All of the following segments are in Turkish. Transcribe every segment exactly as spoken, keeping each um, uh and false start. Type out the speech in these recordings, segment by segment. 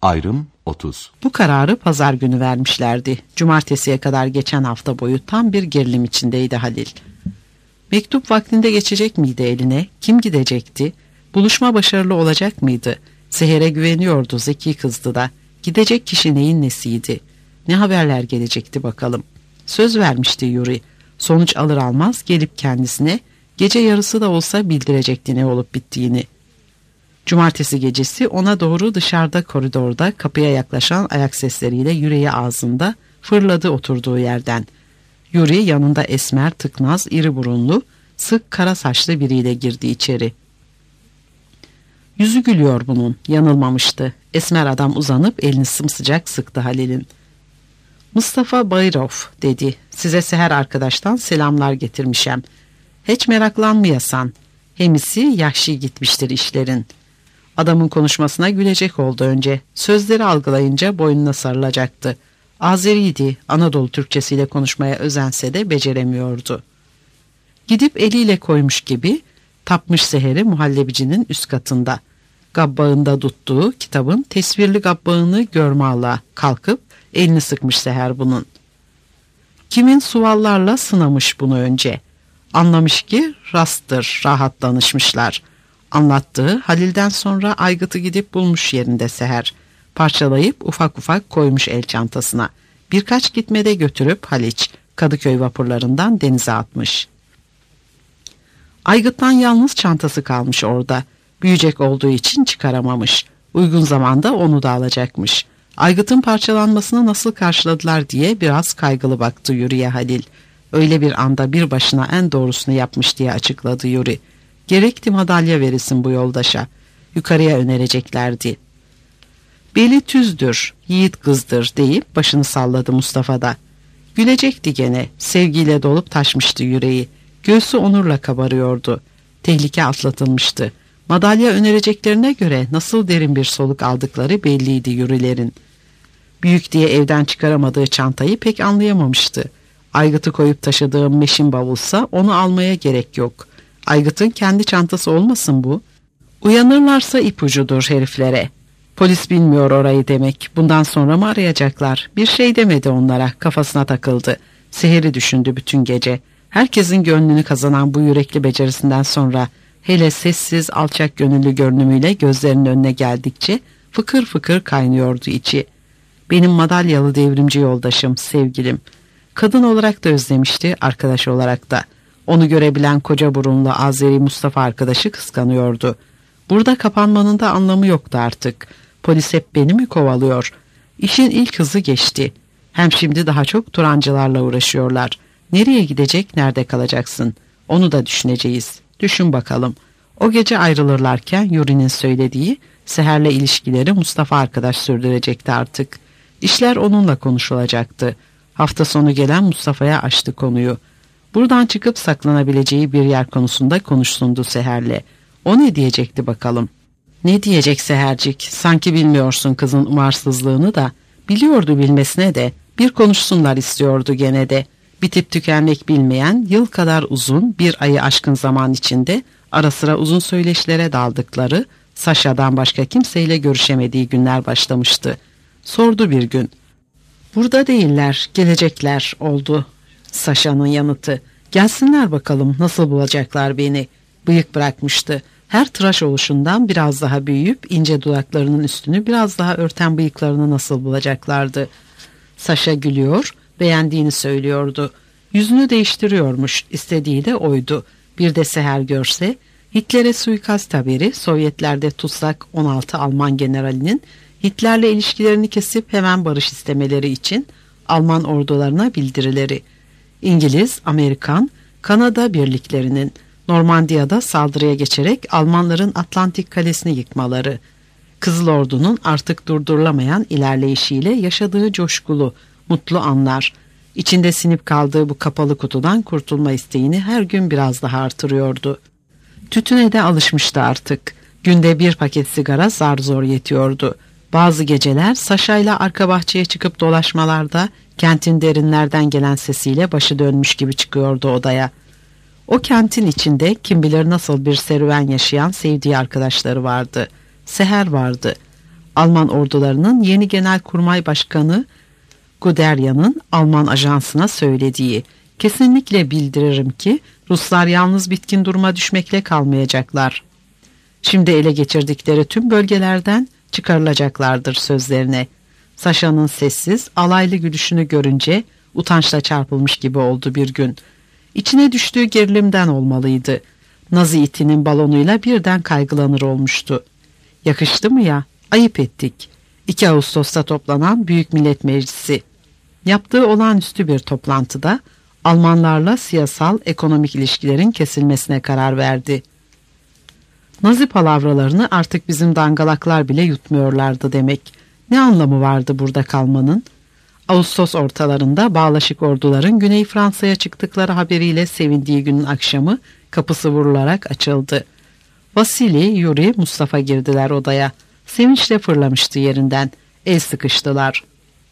Ayrım otuz. Bu kararı pazar günü vermişlerdi. Cumartesiye kadar geçen hafta boyu tam bir gerilim içindeydi Halil. Mektup vaktinde geçecek miydi eline? Kim gidecekti? Buluşma başarılı olacak mıydı? Seher'e güveniyordu, zeki kızdı da. Gidecek kişi neyin nesiydi? Ne haberler gelecekti bakalım. Söz vermişti Yuri. Sonuç alır almaz gelip kendisine gece yarısı da olsa bildirecekti ne olup bittiğini. Cumartesi gecesi ona doğru dışarıda koridorda kapıya yaklaşan ayak sesleriyle yüreği ağzında fırladı oturduğu yerden. Yuri yanında esmer, tıknaz, iri burunlu, sık kara saçlı biriyle girdi içeri. Yüzü gülüyor bunun, yanılmamıştı. Esmer adam uzanıp elini sımsıcak sıktı Halil'in. "Mustafa Bayrov," dedi. "Size Seher arkadaştan selamlar getirmişem. Hiç meraklanmayasan. Hemisi yahşi gitmiştir işlerin." Adamın konuşmasına gülecek oldu önce. Sözleri algılayınca boynuna sarılacaktı. Azeriydi, Anadolu Türkçesiyle konuşmaya özense de beceremiyordu. Gidip eliyle koymuş gibi tapmış Seher'i muhallebicinin üst katında. Gabbağında tuttuğu kitabın tesvirli gabbağını görme ala kalkıp elini sıkmış Seher bunun. Kimin suallarla sınamış bunu önce. Anlamış ki rasttır, rahat danışmışlar. Anlattığı Halil'den sonra aygıtı gidip bulmuş yerinde Seher. Parçalayıp ufak ufak koymuş el çantasına. Birkaç gitmede götürüp Haliç, Kadıköy vapurlarından denize atmış. Aygıttan yalnız çantası kalmış orada. Büyüyecek olduğu için çıkaramamış. Uygun zamanda onu da alacakmış. Aygıtın parçalanmasını nasıl karşıladılar diye biraz kaygılı baktı Yuri'ye Halil. Öyle bir anda bir başına en doğrusunu yapmış diye açıkladı Yuri. Gerekti madalya verilsin bu yoldaşa. Yukarıya önereceklerdi. "Beli tüzdür, yiğit kızdır," deyip başını salladı Mustafa da. Gülecekti gene, sevgiyle dolup taşmıştı yüreği. Göğsü onurla kabarıyordu. Tehlike atlatılmıştı. Madalya önereceklerine göre nasıl derin bir soluk aldıkları belliydi Yurilerin. Büyük diye evden çıkaramadığı çantayı pek anlayamamıştı. Aygıtı koyup taşıdığım meşin bavulsa onu almaya gerek yok. Aygıt'ın kendi çantası olmasın bu? Uyanırlarsa ipucudur heriflere. Polis bilmiyor orayı demek. Bundan sonra mı arayacaklar? Bir şey demedi onlara, kafasına takıldı. Seher'i düşündü bütün gece. Herkesin gönlünü kazanan bu yürekli becerisinden sonra hele sessiz, alçak gönüllü görünümüyle gözlerinin önüne geldikçe fıkır fıkır kaynıyordu içi. Benim madalyalı devrimci yoldaşım, sevgilim. Kadın olarak da özlemişti, arkadaş olarak da. Onu görebilen koca burunlu Azeri Mustafa arkadaşı kıskanıyordu. Burada kapanmanın da anlamı yoktu artık. Polis hep beni mi kovalıyor? İşin ilk hızı geçti. Hem şimdi daha çok Turancılarla uğraşıyorlar. Nereye gidecek, nerede kalacaksın? Onu da düşüneceğiz. Düşün bakalım. O gece ayrılırlarken Yuri'nin söylediği Seher'le ilişkileri Mustafa arkadaş sürdürecekti artık. İşler onunla konuşulacaktı. Hafta sonu gelen Mustafa'ya açtı konuyu. Buradan çıkıp saklanabileceği bir yer konusunda konuşsundu Seher'le. O ne diyecekti bakalım? Ne diyecek Sehercik? Sanki bilmiyorsun kızın umarsızlığını da. Biliyordu bilmesine de. Bir konuşsunlar istiyordu gene de. Bitip tükenmek bilmeyen, yıl kadar uzun, bir ayı aşkın zaman içinde ara sıra uzun söyleşilere daldıkları, Saşa'dan başka kimseyle görüşemediği günler başlamıştı. Sordu bir gün. "Burada değiller, gelecekler," oldu Saşa'nın yanıtı. "Gelsinler bakalım, nasıl bulacaklar beni?" Bıyık bırakmıştı. Her tıraş oluşundan biraz daha büyüyüp ince dudaklarının üstünü biraz daha örten bıyıklarını nasıl bulacaklardı? Saşa gülüyor, beğendiğini söylüyordu. Yüzünü değiştiriyormuş, istediği de oydu. Bir de Seher görse, Hitler'e suikast haberi, Sovyetlerde tutsak on altı Alman generalinin Hitler'le ilişkilerini kesip hemen barış istemeleri için Alman ordularına bildirileri, İngiliz, Amerikan, Kanada birliklerinin Normandiya'da saldırıya geçerek Almanların Atlantik Kalesi'ni yıkmaları, Kızıl Ordu'nun artık durdurulamayan ilerleyişiyle yaşadığı coşkulu, mutlu anlar, içinde sinip kaldığı bu kapalı kutudan kurtulma isteğini her gün biraz daha artırıyordu. Tütüne de alışmıştı artık. Günde bir paket sigara zar zor yetiyordu. Bazı geceler Saşa'yla arka bahçeye çıkıp dolaşmalarda kentin derinlerden gelen sesiyle başı dönmüş gibi çıkıyordu odaya. O kentin içinde kim bilir nasıl bir serüven yaşayan sevdiği arkadaşları vardı. Seher vardı. Alman ordularının yeni Genelkurmay Başkanı Guderian'ın Alman ajansına söylediği. Kesinlikle bildiririm ki Ruslar yalnız bitkin duruma düşmekle kalmayacaklar. Şimdi ele geçirdikleri tüm bölgelerden çıkarılacaklardır sözlerine. Saşa'nın sessiz, alaylı gülüşünü görünce utançla çarpılmış gibi oldu bir gün. İçine düştüğü gerilimden olmalıydı. Nazi itinin balonuyla birden kaygılanır olmuştu. Yakıştı mı ya? Ayıp ettik. iki Ağustos'ta toplanan Büyük Millet Meclisi. Yaptığı olağanüstü bir toplantıda Almanlarla siyasal, ekonomik ilişkilerin kesilmesine karar verdi. Nazi palavralarını artık bizim dangalaklar bile yutmuyorlardı demek. Ne anlamı vardı burada kalmanın? Ağustos ortalarında bağlaşık orduların Güney Fransa'ya çıktıkları haberiyle sevindiği günün akşamı kapısı vurularak açıldı. Vasili, Yuri, Mustafa girdiler odaya. Sevinçle fırlamıştı yerinden. El sıkıştılar.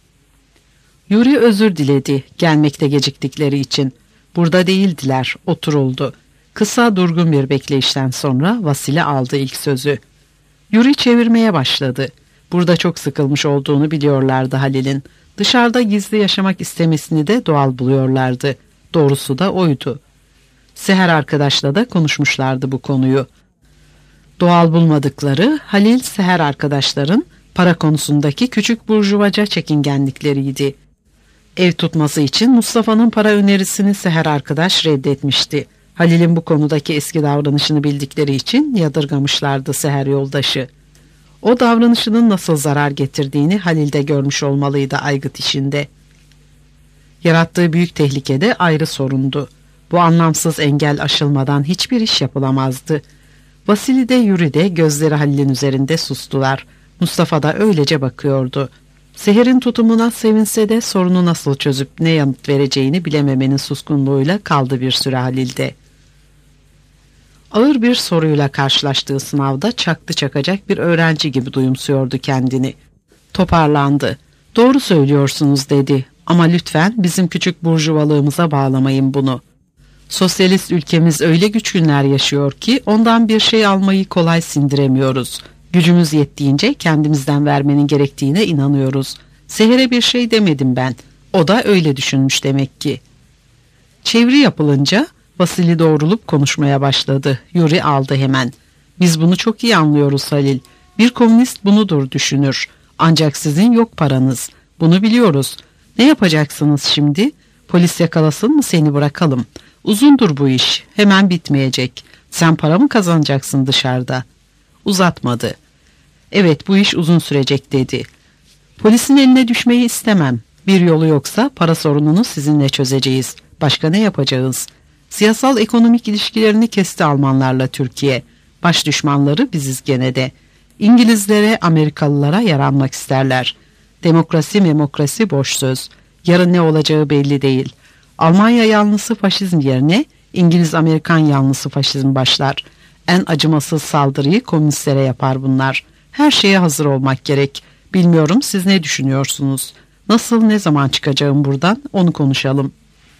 Yuri özür diledi gelmekte geciktikleri için. Burada değildiler, oturuldu. Kısa durgun bir bekleyişten sonra Vasili aldı ilk sözü. Yuri çevirmeye başladı. Burada çok sıkılmış olduğunu biliyorlardı Halil'in. Dışarıda gizli yaşamak istemesini de doğal buluyorlardı. Doğrusu da oydu. Seher arkadaşla da konuşmuşlardı bu konuyu. Doğal bulmadıkları Halil Seher arkadaşların para konusundaki küçük burjuvaca çekingenlikleriydi. Ev tutması için Mustafa'nın para önerisini Seher arkadaş reddetmişti. Halil'in bu konudaki eski davranışını bildikleri için yadırgamışlardı Seher yoldaşı. O davranışının nasıl zarar getirdiğini Halil de görmüş olmalıydı aygıt işinde. Yarattığı büyük tehlikede ayrı sorundu. Bu anlamsız engel aşılmadan hiçbir iş yapılamazdı. Vasili de Yuri de gözleri Halil'in üzerinde sustular. Mustafa da öylece bakıyordu. Seher'in tutumuna sevinse de sorunu nasıl çözüp ne yanıt vereceğini bilememenin suskunluğuyla kaldı bir süre Halil'de. Ağır bir soruyla karşılaştığı sınavda çaktı çakacak bir öğrenci gibi duyumsuyordu kendini. Toparlandı. Doğru söylüyorsunuz dedi ama lütfen bizim küçük burjuvalığımıza bağlamayın bunu. Sosyalist ülkemiz öyle güç günler yaşıyor ki ondan bir şey almayı kolay sindiremiyoruz. Gücümüz yettiğince kendimizden vermenin gerektiğine inanıyoruz. Seher'e bir şey demedim ben. O da öyle düşünmüş demek ki. Çeviri yapılınca Vasili doğrulup konuşmaya başladı. Yuri aldı hemen. Biz bunu çok iyi anlıyoruz Halil. Bir komünist bunudur düşünür. Ancak sizin yok paranız. Bunu biliyoruz. Ne yapacaksınız şimdi? Polis yakalasın mı seni bırakalım? Uzundur bu iş. Hemen bitmeyecek. Sen para mı kazanacaksın dışarıda? Uzatmadı. Evet bu iş uzun sürecek dedi. Polisin eline düşmeyi istemem. Bir yolu yoksa para sorununu sizinle çözeceğiz. Başka ne yapacağız? Siyasal ekonomik ilişkilerini kesti Almanlarla Türkiye. Baş düşmanları biziz gene de. İngilizlere, Amerikalılara yaranmak isterler. Demokrasi memokrasi boş söz. Yarın ne olacağı belli değil. Almanya yanlısı faşizm yerine İngiliz-Amerikan yanlısı faşizm başlar. En acımasız saldırıyı komünistlere yapar bunlar. Her şeye hazır olmak gerek. Bilmiyorum siz ne düşünüyorsunuz? Nasıl ne zaman çıkacağım buradan onu konuşalım.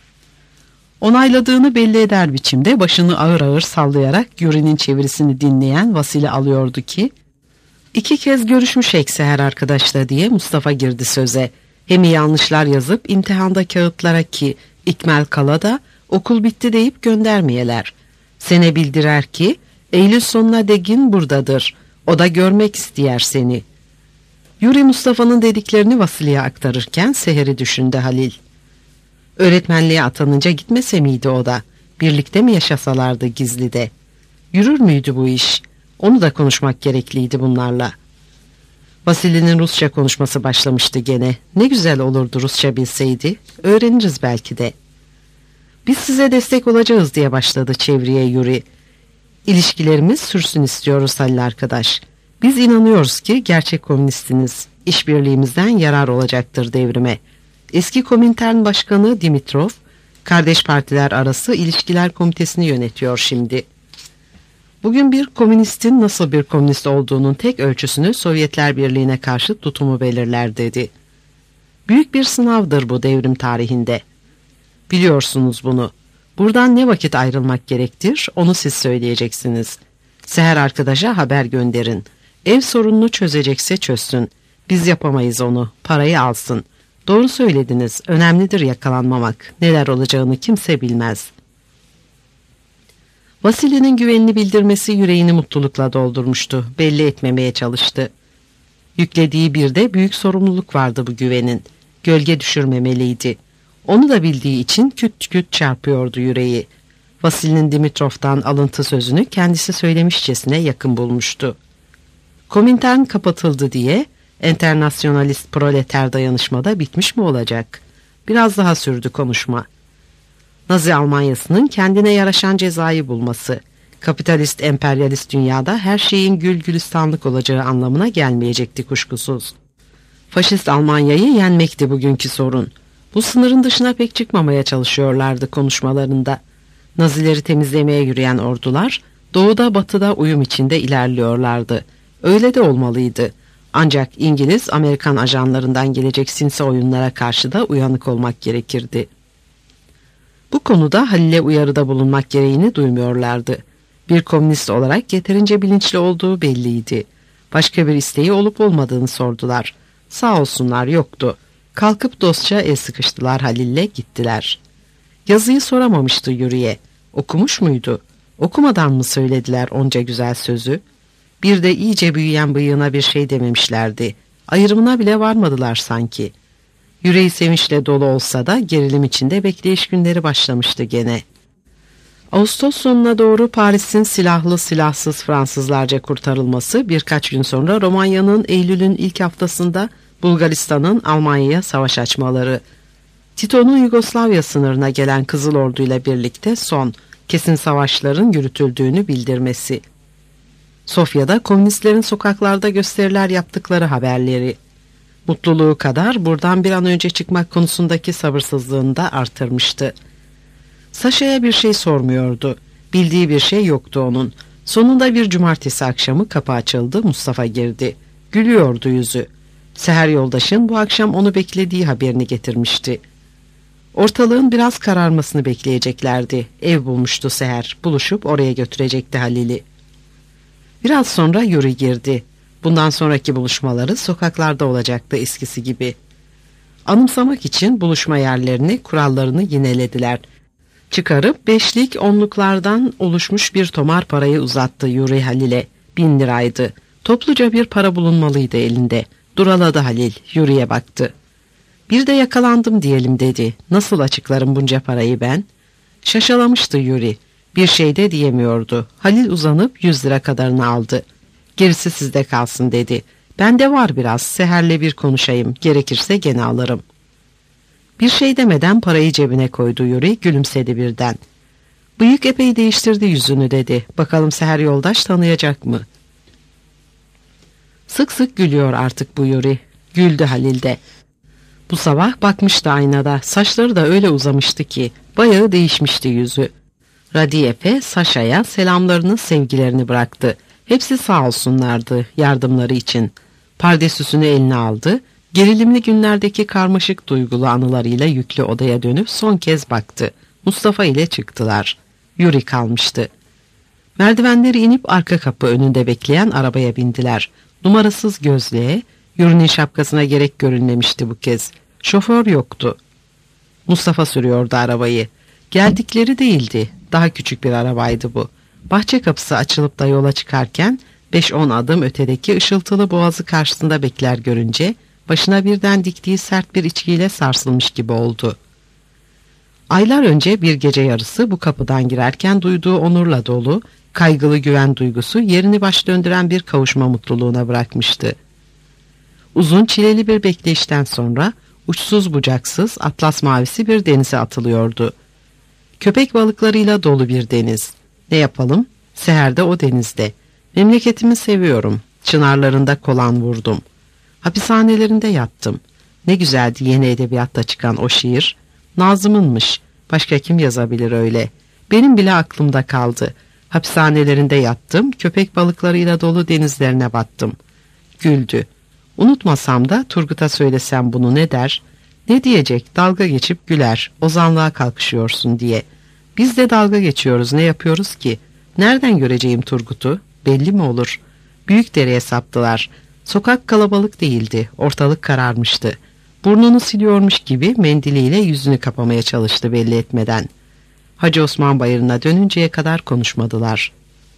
Onayladığını belli eder biçimde başını ağır ağır sallayarak Yuri'nin çevirisini dinleyen Vasili alıyordu ki İki kez görüşmüş Seher arkadaşla diye Mustafa girdi söze. Hem yanlışlar yazıp imtihanda kağıtlara ki İkmel Kala da okul bitti deyip göndermeyeler. Sene bildirer ki Eylül sonuna degin buradadır. O da görmek ister seni. Yuri Mustafa'nın dediklerini Vasili'ye aktarırken Seher'i düşündü Halil. Öğretmenliğe atanınca gitmese miydi o da? Birlikte mi yaşasalardı gizlide? Yürür müydü bu iş? Onu da konuşmak gerekliydi bunlarla. Vasili'nin Rusça konuşması başlamıştı gene. Ne güzel olurdu Rusça bilseydi. Öğreniriz belki de. Biz size destek olacağız diye başladı çeviriye Yuri. İlişkilerimiz sürsün istiyoruz Halil arkadaş. Biz inanıyoruz ki gerçek komünistiniz. İşbirliğimizden yarar olacaktır devrime. Eski Komintern Başkanı Dimitrov, kardeş partiler arası ilişkiler komitesini yönetiyor şimdi. Bugün bir komünistin nasıl bir komünist olduğunun tek ölçüsünü Sovyetler Birliği'ne karşı tutumu belirler dedi. Büyük bir sınavdır bu devrim tarihinde. Biliyorsunuz bunu. Buradan ne vakit ayrılmak gerektir onu siz söyleyeceksiniz. Seher arkadaşa haber gönderin. Ev sorununu çözecekse çözsün. Biz yapamayız onu. Parayı alsın. Doğru söylediniz. Önemlidir yakalanmamak. Neler olacağını kimse bilmez. Vasili'nin güvenini bildirmesi yüreğini mutlulukla doldurmuştu. Belli etmemeye çalıştı. Yüklediği bir de büyük sorumluluk vardı bu güvenin. Gölge düşürmemeliydi. Onu da bildiği için küt küt çarpıyordu yüreği. Vasili'nin Dimitrov'tan alıntı sözünü kendisi söylemişçesine yakın bulmuştu. Komintern kapatıldı diye enternasyonalist proleter dayanışmada bitmiş mi olacak? Biraz daha sürdü konuşma. Nazi Almanyası'nın kendine yaraşan cezayı bulması, kapitalist emperyalist dünyada her şeyin gül gülistanlık olacağı anlamına gelmeyecekti kuşkusuz. Faşist Almanya'yı yenmekti bugünkü sorun. Bu sınırın dışına pek çıkmamaya çalışıyorlardı konuşmalarında. Nazileri temizlemeye yürüyen ordular, doğuda batıda uyum içinde ilerliyorlardı. Öyle de olmalıydı. Ancak İngiliz, Amerikan ajanlarından gelecek sinsi oyunlara karşı da uyanık olmak gerekirdi. Bu konuda Halil'e uyarıda bulunmak gereğini duymuyorlardı. Bir komünist olarak yeterince bilinçli olduğu belliydi. Başka bir isteği olup olmadığını sordular. Sağ olsunlar yoktu. Kalkıp dostça el sıkıştılar Halil'le gittiler. Yazıyı soramamıştı Yuri'ye. Okumuş muydu? Okumadan mı söylediler onca güzel sözü? Bir de iyice büyüyen bıyığına bir şey dememişlerdi. Ayrımına bile varmadılar sanki. Yüreği sevinçle dolu olsa da gerilim içinde bekleyiş günleri başlamıştı gene. Ağustos sonuna doğru Paris'in silahlı silahsız Fransızlarca kurtarılması, birkaç gün sonra Romanya'nın Eylül'ün ilk haftasında Bulgaristan'ın Almanya'ya savaş açmaları, Tito'nun Yugoslavya sınırına gelen Kızıl Ordu ile birlikte son, kesin savaşların yürütüldüğünü bildirmesi, Sofya'da komünistlerin sokaklarda gösteriler yaptıkları haberleri, mutluluğu kadar buradan bir an önce çıkmak konusundaki sabırsızlığını da artırmıştı. Saşa'ya bir şey sormuyordu. Bildiği bir şey yoktu onun. Sonunda bir cumartesi akşamı kapı açıldı, Mustafa girdi. Gülüyordu yüzü. Seher yoldaşın bu akşam onu beklediği haberini getirmişti. Ortalığın biraz kararmasını bekleyeceklerdi. Ev bulmuştu Seher. Buluşup oraya götürecekti Halil'i. Biraz sonra Yuri girdi. Bundan sonraki buluşmaları sokaklarda olacaktı eskisi gibi. Anımsamak için buluşma yerlerini, kurallarını yinelediler. Çıkarıp beşlik onluklardan oluşmuş bir tomar parayı uzattı Yuri Halil'e. Bin liraydı. Topluca bir para bulunmalıydı elinde. Duraladı Halil, Yuri'ye baktı. Bir de yakalandım diyelim dedi. Nasıl açıklarım bunca parayı ben? Şaşalamıştı Yuri. Bir şey de diyemiyordu. Halil uzanıp yüz lira kadarını aldı. Gerisi sizde kalsın dedi. Bende var biraz, Seher'le bir konuşayım. Gerekirse gene alırım. Bir şey demeden parayı cebine koydu Yuri, gülümsedi birden. Bıyık epey değiştirdi yüzünü dedi. Bakalım Seher yoldaş tanıyacak mı? Sık sık gülüyor artık bu Yuri. Güldü Halil de. Bu sabah bakmıştı aynada. Saçları da öyle uzamıştı ki bayağı değişmişti yüzü. Radiyef'e, Saşa'ya selamlarını, sevgilerini bıraktı. Hepsi sağ olsunlardı yardımları için. Pardesüsünü eline aldı. Gerilimli günlerdeki karmaşık duygulu anılarıyla yüklü odaya dönüp son kez baktı. Mustafa ile çıktılar. Yuri kalmıştı. Merdivenleri inip arka kapı önünde bekleyen arabaya bindiler. Numarasız gözlüğe, Yuri'nin şapkasına gerek görünmemişti bu kez. Şoför yoktu. Mustafa sürüyordu arabayı. Geldikleri değildi. Daha küçük bir arabaydı bu. Bahçe kapısı açılıp da yola çıkarken beş on adım ötedeki ışıltılı boğazı karşısında bekler görünce başına birden diktiği sert bir içkiyle sarsılmış gibi oldu. Aylar önce bir gece yarısı bu kapıdan girerken duyduğu onurla dolu, kaygılı güven duygusu yerini baş döndüren bir kavuşma mutluluğuna bırakmıştı. Uzun çileli bir bekleyişten sonra uçsuz bucaksız atlas mavisi bir denize atılıyordu. Köpek balıklarıyla dolu bir deniz. Ne yapalım? Seher'de o denizde. Memleketimi seviyorum. Çınarlarında kolan vurdum. Hapishanelerinde yattım. Ne güzeldi yeni edebiyatta çıkan o şiir. Nazım'ınmış. Başka kim yazabilir öyle? Benim bile aklımda kaldı. Hapishanelerinde yattım, köpek balıklarıyla dolu denizlerine battım. Güldü. Unutmasam da Turgut'a söylesem bunu ne der? Ne diyecek? Dalga geçip güler. Ozanlığa kalkışıyorsun diye. Biz de dalga geçiyoruz. Ne yapıyoruz ki? Nereden göreceğim Turgut'u? Belli mi olur? Büyükdere'ye saptılar. Sokak kalabalık değildi, ortalık kararmıştı. Burnunu siliyormuş gibi mendiliyle yüzünü kapamaya çalıştı belli etmeden. Hacı Osman Bayırı'na dönünceye kadar konuşmadılar.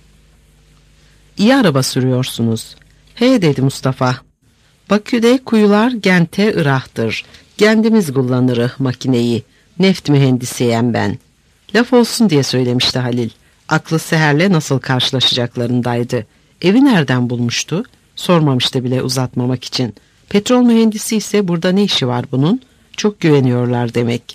"İyi araba sürüyorsunuz." "He," dedi Mustafa. "Bakü'de kuyular gente ırahtır. Kendimiz kullanırı makineyi. Neft mühendisiyem ben." Laf olsun diye söylemişti Halil. Aklı Seher'le nasıl karşılaşacaklarındaydı. Evi nereden bulmuştu? Sormamıştı bile uzatmamak için. Petrol mühendisi ise burada ne işi var bunun? Çok güveniyorlar demek.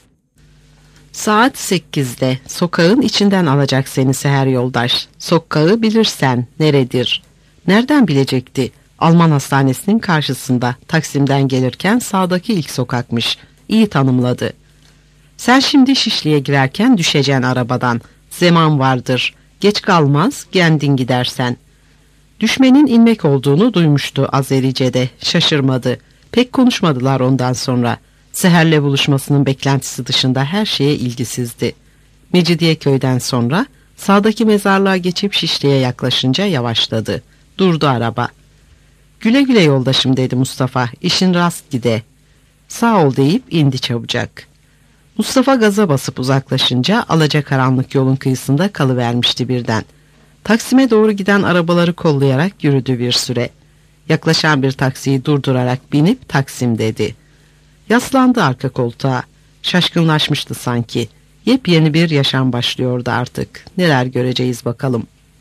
"Saat sekizde sokağın içinden alacak seni Seher yoldaş. Sokağı bilirsen neredir?" Nereden bilecekti? Alman hastanesinin karşısında, Taksim'den gelirken sağdaki ilk sokakmış. İyi tanımladı. "Sen şimdi Şişli'ye girerken düşeceksin arabadan. Zaman vardır. Geç kalmaz, kendin gidersen." Düşmenin inmek olduğunu duymuştu Azerice'de. Şaşırmadı. Pek konuşmadılar ondan sonra. Seher'le buluşmasının beklentisi dışında her şeye ilgisizdi. Mecidiyeköy'den sonra sağdaki mezarlığa geçip Şişli'ye yaklaşınca yavaşladı. Durdu araba. "Güle güle yoldaşım," dedi Mustafa. "İşin rast gide." "Sağ ol," deyip indi çabucak. Mustafa gaza basıp uzaklaşınca alacakaranlık yolun kıyısında kalıvermişti birden. Taksim'e doğru giden arabaları kollayarak yürüdü bir süre. Yaklaşan bir taksiyi durdurarak binip "Taksim," dedi. Yaslandı arka koltuğa. Şaşkınlaşmıştı sanki. Yepyeni bir yaşam başlıyordu artık. Neler göreceğiz bakalım.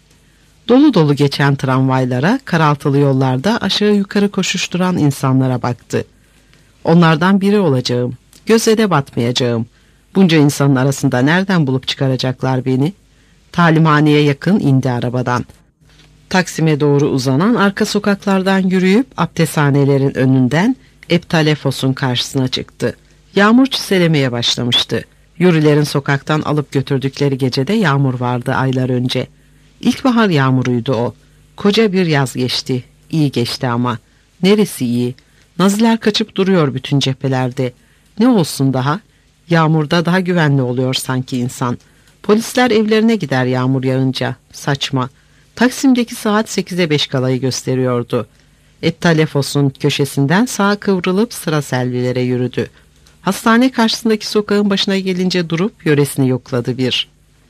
Dolu dolu geçen tramvaylara, karaltılı yollarda aşağı yukarı koşuşturan insanlara baktı. Onlardan biri olacağım. Göze de batmayacağım. Bunca insanın arasında nereden bulup çıkaracaklar beni? Talimhaneye yakın indi arabadan. Taksim'e doğru uzanan arka sokaklardan yürüyüp abdesthanelerin önünden Eptalefos'un karşısına çıktı. Yağmur çiselemeye başlamıştı. Yürülerin sokaktan alıp götürdükleri gecede yağmur vardı aylar önce. İlkbahar yağmuruydu o. Koca bir yaz geçti. İyi geçti ama. Neresi iyi? Naziler kaçıp duruyor bütün cephelerde. Ne olsun daha? Yağmurda daha güvenli oluyor sanki insan. Polisler evlerine gider yağmur yağınca. Saçma. Taksim'deki saat sekize beş kalayı gösteriyordu. Eptalefos'un köşesinden sağa kıvrılıp sıra selvilere yürüdü. Hastane karşısındaki sokağın başına gelince durup yöresini yokladı bir.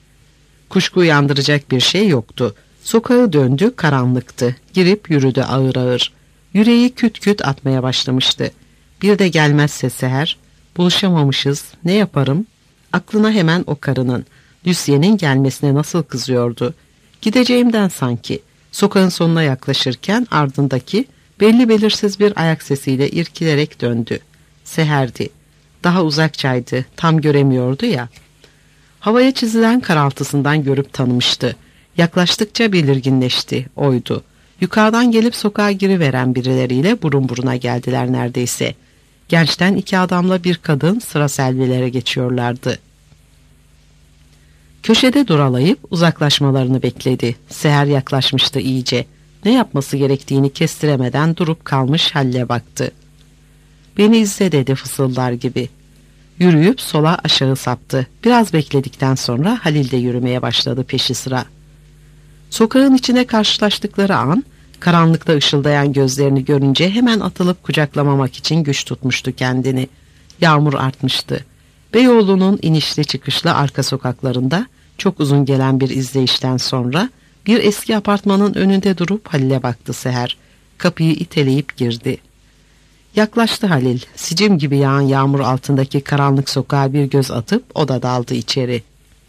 Kuşku uyandıracak bir şey yoktu. Sokağı döndü, karanlıktı. Girip yürüdü ağır ağır. Yüreği küt küt atmaya başlamıştı. Bir de gelmezse Seher, buluşamamışız, ne yaparım? Aklına hemen o karının, Lucien'in gelmesine nasıl kızıyordu. Gideceğimden sanki. Sokağın sonuna yaklaşırken ardındaki belli belirsiz bir ayak sesiyle irkilerek döndü. Seher'di. Daha uzakçaydı, tam göremiyordu ya. Havaya çizilen karaltısından görüp tanımıştı. Yaklaştıkça belirginleşti, oydu. Yukarıdan gelip sokağa giriveren birileriyle burun buruna geldiler neredeyse. Gençten iki adamla bir kadın sıra selvilere geçiyorlardı. Köşede duralayıp uzaklaşmalarını bekledi. Seher yaklaşmıştı iyice. Ne yapması gerektiğini kestiremeden durup kalmış Halil'e baktı. "Beni izle," dedi fısıldar gibi. Yürüyüp sola aşağı saptı. Biraz bekledikten sonra Halil de yürümeye başladı peşi sıra. Sokağın içine karşılaştıkları an, karanlıkta ışıldayan gözlerini görünce hemen atılıp kucaklamamak için güç tutmuştu kendini. Yağmur artmıştı. Beyoğlu'nun inişli çıkışlı arka sokaklarında çok uzun gelen bir izleyişten sonra bir eski apartmanın önünde durup Halil'e baktı Seher. Kapıyı iteleyip girdi. Yaklaştı Halil. Sicim gibi yağan yağmur altındaki karanlık sokağa bir göz atıp o da daldı içeri.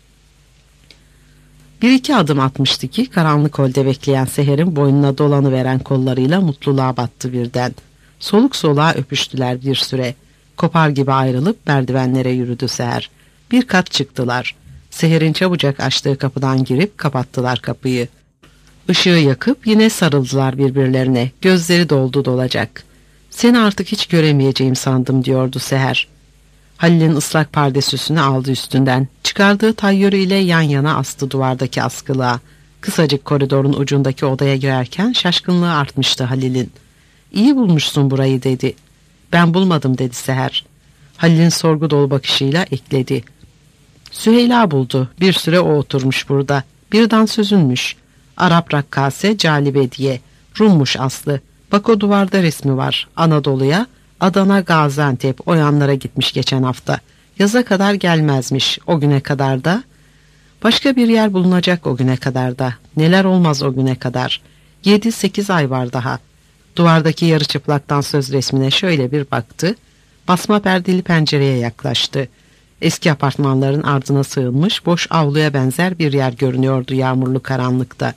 Bir iki adım atmıştı ki karanlık holde bekleyen Seher'in boynuna dolanıveren kollarıyla mutluluğa battı birden. Soluk soluğa öpüştüler bir süre. Kopar gibi ayrılıp merdivenlere yürüdü Seher. Bir kat çıktılar. Seher'in çabucak açtığı kapıdan girip kapattılar kapıyı. Işığı yakıp yine sarıldılar birbirlerine. Gözleri doldu dolacak. "Seni artık hiç göremeyeceğim sandım," diyordu Seher. Halil'in ıslak pardesüsünü aldı üstünden. Çıkardığı tayyörü ile yan yana astı duvardaki askılığa. Kısacık koridorun ucundaki odaya girerken şaşkınlığı artmıştı Halil'in. "İyi bulmuşsun burayı," dedi. "Ben bulmadım," dedi Seher. Halil'in sorgu dolu bakışıyla ekledi. "Süheyla buldu. Bir süre o oturmuş burada. Birden sözünmüş. Arap rakkase Calibe diye. Rummuş aslı. Bak o duvarda resmi var. Anadolu'ya, Adana, Gaziantep o yanlara gitmiş geçen hafta. Yaza kadar gelmezmiş, o güne kadar da. Başka bir yer bulunacak o güne kadar da. Neler olmaz o güne kadar. Yedi sekiz ay var daha. Duvardaki yarı çıplaktan söz resmine şöyle bir baktı. Basma perdeli pencereye yaklaştı. Eski apartmanların ardına sığınmış boş avluya benzer bir yer görünüyordu yağmurlu karanlıkta.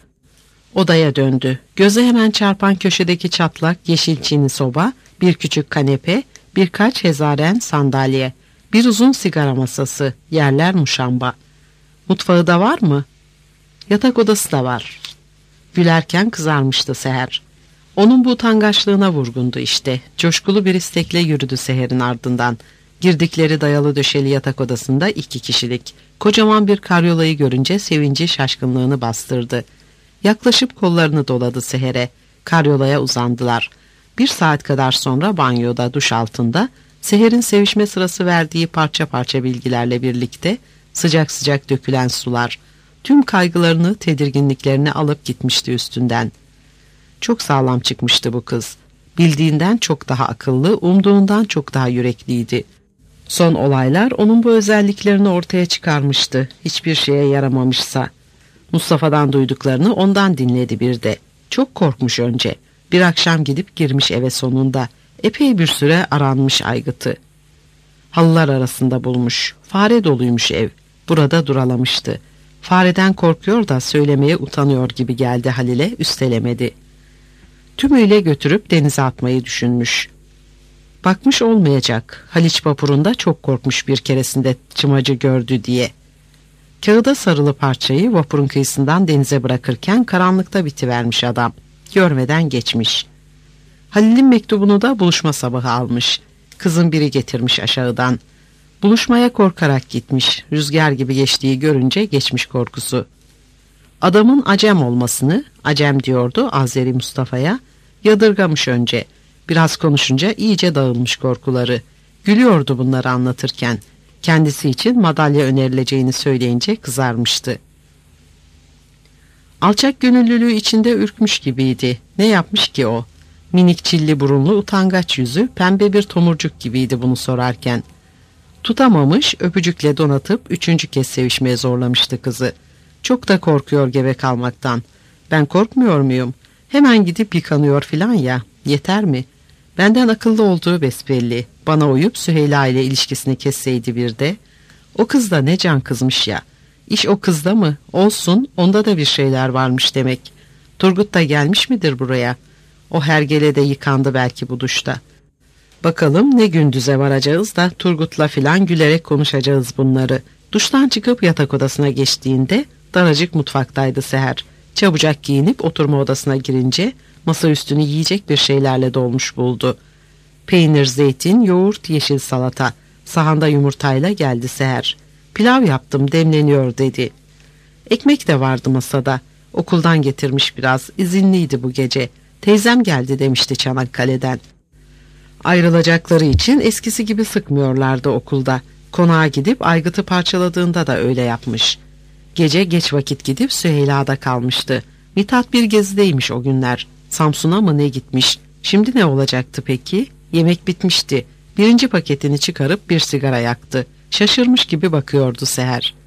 Odaya döndü. Göze hemen çarpan köşedeki çatlak yeşil çini soba, bir küçük kanepe, birkaç hezaren sandalye, bir uzun sigara masası, yerler muşamba. Mutfağı da var mı? Yatak odası da var. Gülerken kızarmıştı Seher. Onun bu utangaçlığına vurgundu işte. Coşkulu bir istekle yürüdü Seher'in ardından. Girdikleri dayalı döşeli yatak odasında iki kişilik. Kocaman bir karyolayı görünce sevinci şaşkınlığını bastırdı. Yaklaşıp kollarını doladı Seher'e. Karyolaya uzandılar. Bir saat kadar sonra banyoda, duş altında, Seher'in sevişme sırası verdiği parça parça bilgilerle birlikte sıcak sıcak dökülen sular, tüm kaygılarını, tedirginliklerini alıp gitmişti üstünden. Çok sağlam çıkmıştı bu kız. Bildiğinden çok daha akıllı, umduğundan çok daha yürekliydi. Son olaylar onun bu özelliklerini ortaya çıkarmıştı. Hiçbir şeye yaramamışsa. Mustafa'dan duyduklarını ondan dinledi bir de. Çok korkmuş önce. Bir akşam gidip girmiş eve sonunda. Epey bir süre aranmış aygıtı. Halılar arasında bulmuş. Fare doluymuş ev. Burada duralamıştı. Fareden korkuyor da söylemeye utanıyor gibi geldi Halil'e, üstelemedi. Tümüyle götürüp denize atmayı düşünmüş. Bakmış olmayacak. Haliç vapurunda çok korkmuş bir keresinde çımacı gördü diye. Kağıda sarılı parçayı vapurun kıyısından denize bırakırken karanlıkta bitivermiş adam. Görmeden geçmiş. Halil'in mektubunu da buluşma sabahı almış. Kızın biri getirmiş aşağıdan. Buluşmaya korkarak gitmiş. Rüzgar gibi geçtiği görünce geçmiş korkusu. Adamın acem olmasını, acem diyordu Azeri Mustafa'ya, yadırgamış önce. Biraz konuşunca iyice dağılmış korkuları. Gülüyordu bunları anlatırken. Kendisi için madalya önerileceğini söyleyince kızarmıştı. Alçak gönüllülüğü içinde ürkmüş gibiydi. Ne yapmış ki o? Minik çilli burunlu utangaç yüzü pembe bir tomurcuk gibiydi bunu sorarken. Tutamamış, öpücükle donatıp üçüncü kez sevişmeye zorlamıştı kızı. Çok da korkuyor gebe kalmaktan. Ben korkmuyor muyum? Hemen gidip yıkanıyor filan ya. Yeter mi? Benden akıllı olduğu besbelli. Bana uyup Süheyla ile ilişkisini kesseydi bir de. O kız da ne can kızmış ya. İş o kızda mı? Olsun, onda da bir şeyler varmış demek. Turgut da gelmiş midir buraya? O hergelede yıkandı belki bu duşta. Bakalım ne gündüze varacağız da Turgut'la filan gülerek konuşacağız bunları. Duştan çıkıp yatak odasına geçtiğinde daracık mutfaktaydı Seher. Çabucak giyinip oturma odasına girince masa üstünü yiyecek bir şeylerle dolmuş buldu. Peynir, zeytin, yoğurt, yeşil salata. Sahanda yumurtayla geldi Seher. Pilav yaptım, demleniyor dedi. Ekmek de vardı masada. Okuldan getirmiş biraz, izinliydi bu gece. Teyzem geldi demişti Çanakkale'den. Ayrılacakları için eskisi gibi sıkmıyorlardı okulda. Konağa gidip aygıtı parçaladığında da öyle yapmış. Gece geç vakit gidip Süheyla'da kalmıştı. Mithat bir gezideymiş o günler. Samsun'a mı ne gitmiş? Şimdi ne olacaktı peki? Yemek bitmişti. Birinci paketini çıkarıp bir sigara yaktı. Şaşırmış gibi bakıyordu Seher.